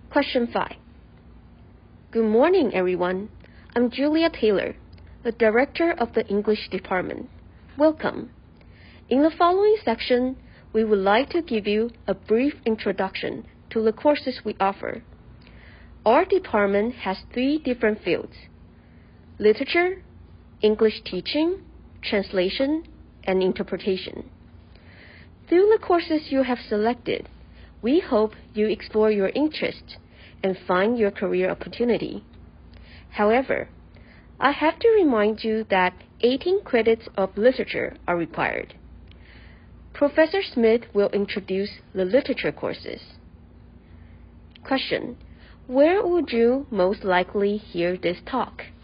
Question 5. Good morning, everyone. I'm Julia Taylor, the Director of the English Department. Welcome. In the following section, we would like to give you a brief introduction to the courses we offer. Our department has 3 different fields: literature, English teaching, translation, and interpretation. Through the courses you have selected, we hope you explore your interests and find your career opportunity. However, I have to remind you that 18 credits of literature are required. Professor Smith will introduce the literature courses. Question: where would you most likely hear this talk?